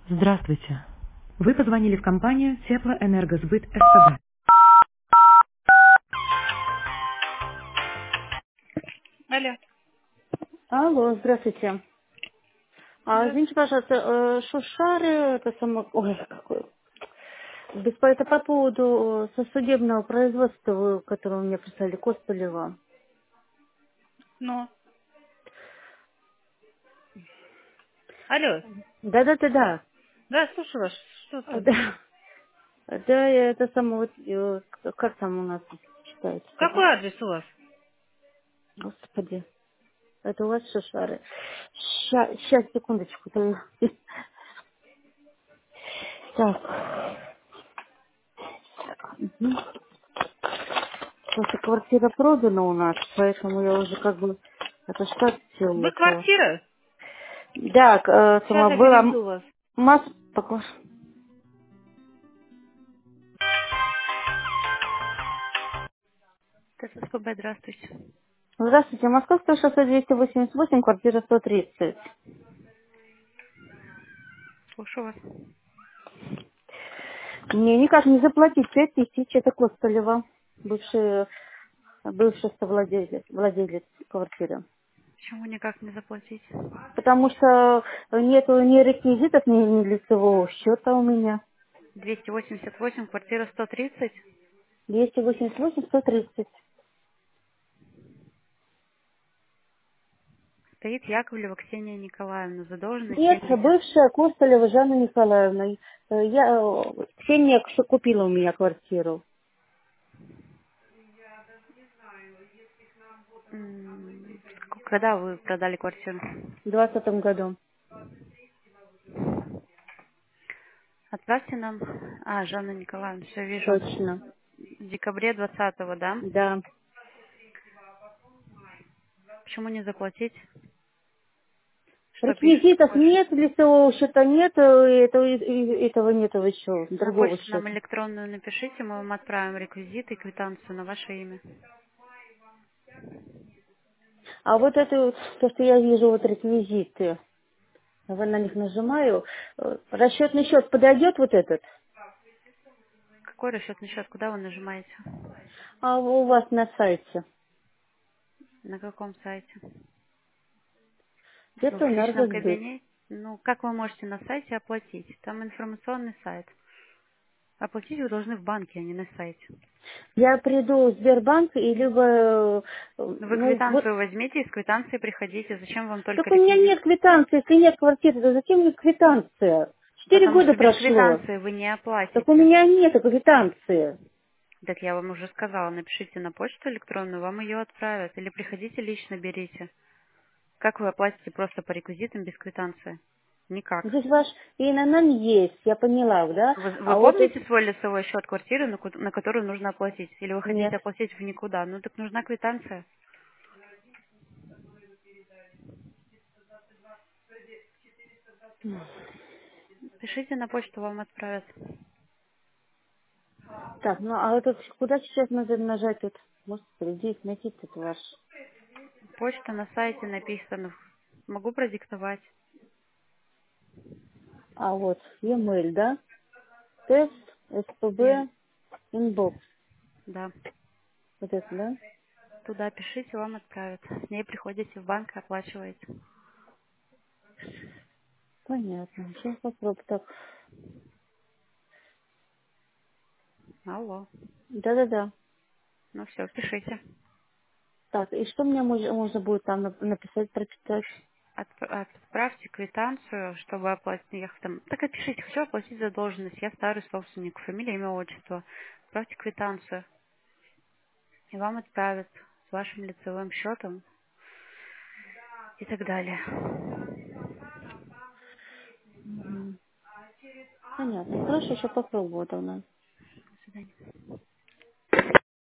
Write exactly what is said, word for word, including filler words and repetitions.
Здравствуйте. Вы позвонили в компанию Теплоэнергосбыт СПБ. Алло. Алло, здравствуйте. А, извините, Здравствуйте. пожалуйста, э, Шушары, это само... Ой, какой... Беспо- Это по поводу э, судебного производства, вы- которое вы мне прислали, Костылева. Ну, алло. Да-да-да-да. Да, слушаю вас. Что А, там? Да, да, это само... вот, э, Как там у нас читается? Какой адрес у вас? Господи, это у вас Шушары. Сейчас, секундочку. то- Так. Мгм. Просто квартира продана у нас, поэтому я уже как бы... Это штат Вы все. квартира? Да, к- э, Сейчас сама я была м- переведу вас. масс... пока- ТССПБ, здравствуйте. Здравствуйте, Московское шоссе двести восемьдесят восемь, квартира сто тридцать. Слушаю вас. Мне никак не заплатить пять тысяч, это Костылева, бывший, бывший совладелец владелец квартиры. Почему никак не заплатить? Потому что нету ни реквизитов, ни, ни лицевого счета у меня. двести восемьдесят восемь, квартира сто тридцать. двести восемьдесят восемь, сто тридцать. Стоит Яковлева Ксения Николаевна, задолженность Нет, семьдесят. бывшая Костылева Жанна Николаевна. Э, Я, э, Ксения к- купила у меня квартиру М, Когда вы продали квартиру? в двадцатом году. Отправьте нам... А, Жанна Николаевна, все вижу. Точно. В декабре двадцатого, да? Да. Почему не заплатить? Что пишут? Реквизитов Больше? нет, лицевого счета нет, э, этого, и- этого нет еще, На другого почту нам счета. электронную напишите, мы вам отправим реквизиты и квитанцию на ваше имя. А вот это, вот, то, что я вижу, вот реквизиты, я на них нажимаю, э, расчетный счет подойдет вот этот? Какой расчетный счет? Куда вы нажимаете? А у вас на сайте? На каком сайте? Вы Это в личном энергосбыт. кабинете? Ну, как вы можете на сайте оплатить? Там информационный сайт. Оплатить вы должны в банке, а не на сайте. Я приду в Сбербанк и либо, э, Вы ну, вот, квитанцию возьмите, из квитанции приходите. Зачем вам только так у меня реквизит? нет квитанции, если нет квартиры, то зачем мне квитанция? Четыре Потому года что без прошло, квитанции вы не так у оплатите. меня нет квитанции. Так я вам уже сказала, напишите на почту электронную, вам ее отправят. Или приходите лично берите. Как вы оплатите просто по реквизитам без квитанции? Никак. Здесь ваш ИНН есть, я поняла, да? Вы, вы А вот помните эти... свой лицевой счет квартиры, на, ку- на которую нужно оплатить? Или вы Нет. хотите оплатить в никуда? Ну так нужна квитанция. Пишите на почту, вам отправят. Так, ну а вот тут куда сейчас надо нажать тут? Господи, здесь найти тут ваш. Почта на сайте написана. Могу продиктовать. А вот, e-mail, да? Тест, И- СПБ, инбокс. да. Вот это, да? Туда пишите, вам отправят. С ней приходите в банк и оплачиваете. Понятно. Сейчас попробую. Так, Алло. да-да-да. Ну все, пишите. Так, и что мне мож- можно будет там нап- написать, прочитать? Отп- Отправьте квитанцию, чтобы оплатить. Я там, так опишите, хочу оплатить задолженность. Я старый собственник, фамилия, имя, отчество. Отправьте квитанцию. И вам отправят с вашим лицевым счетом и так далее. Мгм. Понятно. Хорошо, еще попробую тогда.